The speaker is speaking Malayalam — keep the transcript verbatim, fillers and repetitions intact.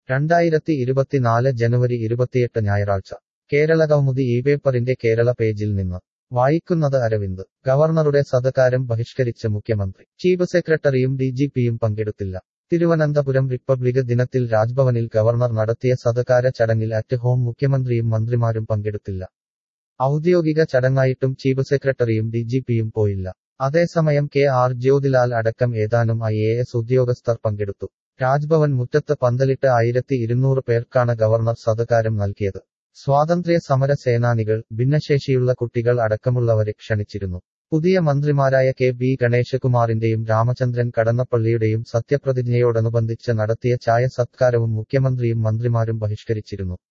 രണ്ടായിരത്തി ഇരുപത്തിനാല് ജനുവരി ഇരുപത്തിയെട്ട് ഞായറാഴ്ച കേരള കൗമുദി ഈ പേപ്പറിന്റെ കേരള പേജിൽ നിന്ന് വായിക്കുന്നത് അരവിന്ദ് ഗവർണറുടെ സത്കാരം ബഹിഷ്കരിച്ച് മുഖ്യമന്ത്രി ചീഫ് സെക്രട്ടറിയും ഡി ജി പിയും പങ്കെടുത്തില്ല തിരുവനന്തപുരം റിപ്പബ്ലിക് ദിനത്തിൽ രാജ്ഭവനിൽ ഗവർണർ നടത്തിയ സത്കാര ചടങ്ങിൽ അറ്റ് ഹോം മുഖ്യമന്ത്രിയും മന്ത്രിമാരും പങ്കെടുത്തില്ല ഔദ്യോഗിക ചടങ്ങായിട്ടും ചീഫ് സെക്രട്ടറിയും ഡി ജി പിയും പോയില്ല അതേസമയം കെ ആർ ജ്യോതിലാൽ അടക്കം ഏതാനും ഐ എ എസ് ഉദ്യോഗസ്ഥർ പങ്കെടുത്തു രാജ്ഭവൻ മുറ്റത്ത് പന്തലിട്ട് ആയിരത്തി ഇരുന്നൂറ് പേർക്കാണ് ഗവർണർ സത്കാരം നൽകിയത് സ്വാതന്ത്ര്യ സമര സേനാനികൾ ഭിന്നശേഷിയുള്ള കുട്ടികൾ അടക്കമുള്ളവരെ ക്ഷണിച്ചിരുന്നു പുതിയ മന്ത്രിമാരായ കെ ബി ഗണേശകുമാറിന്റെയും രാമചന്ദ്രൻ കടന്നപ്പള്ളിയുടെയും സത്യപ്രതിജ്ഞയോടനുബന്ധിച്ച് നടത്തിയ ചായ സത്കാരവും മുഖ്യമന്ത്രിയും മന്ത്രിമാരും ബഹിഷ്കരിച്ചിരുന്നു